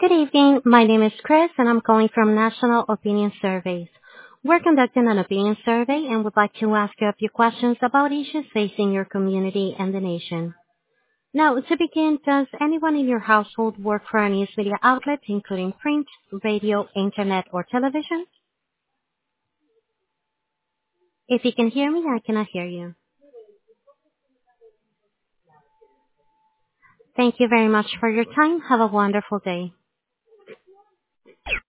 Good evening. My name is Chris, and I'm calling from National Opinion Surveys. We're conducting an opinion survey and would like to ask you a few questions about issues facing your community and the nation. Now, to begin, does anyone in your household work for a news media outlet, including print, radio, internet, or television? If you can hear me, I cannot hear you. Thank you very much for your time. Have a wonderful day.